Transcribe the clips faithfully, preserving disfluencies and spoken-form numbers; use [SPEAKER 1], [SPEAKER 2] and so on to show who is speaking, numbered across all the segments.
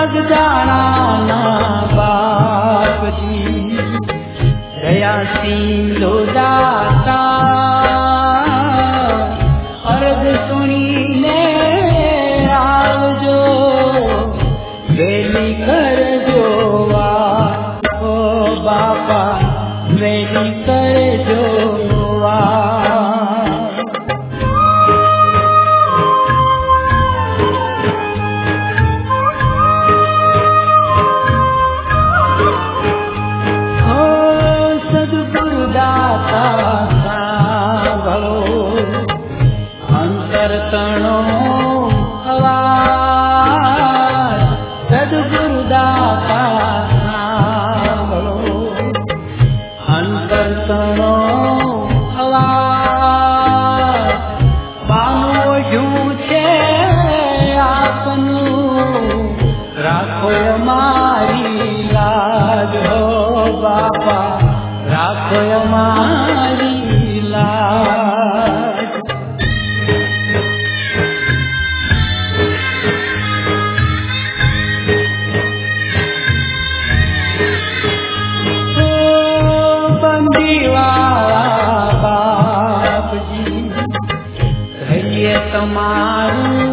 [SPEAKER 1] जग जाना ना बाप जी, दया सिंधु दाता अर्ज सुनीने आवजो, वेली कर जोवा ओ बापा, वेली कर जोवा। अंतरतणो आवाज सद्गुरुदाता सांभळो, अंतरतणो आवाज बानो झूठे आपनु, राखो मारी लाज हो बापा, राखो मारी लाज। તમારું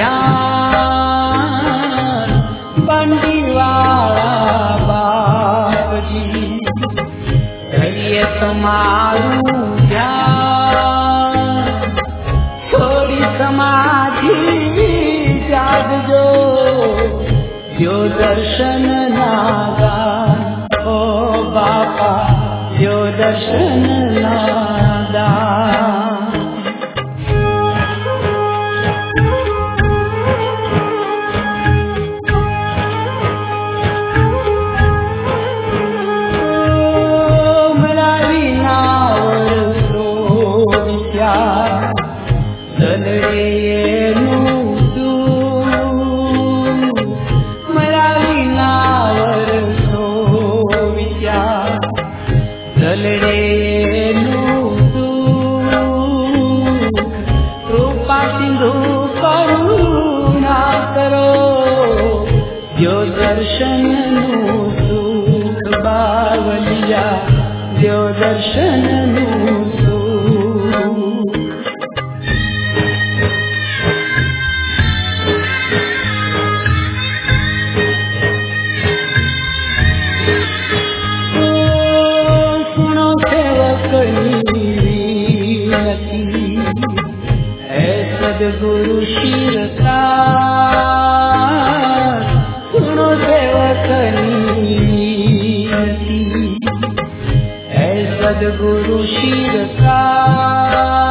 [SPEAKER 1] ધ્યાન બંડીવાળા બાપજી, ધૈર્ય તમારું ધ્યાન, થોડી સમાધિ જાગજો, જો દર્શન નાદાન ઓ બાપા, જો દર્શન નાદાન। सद्गुरु शिरसा सुनो सेवकनी, ऐ सद्गुरु शिरसा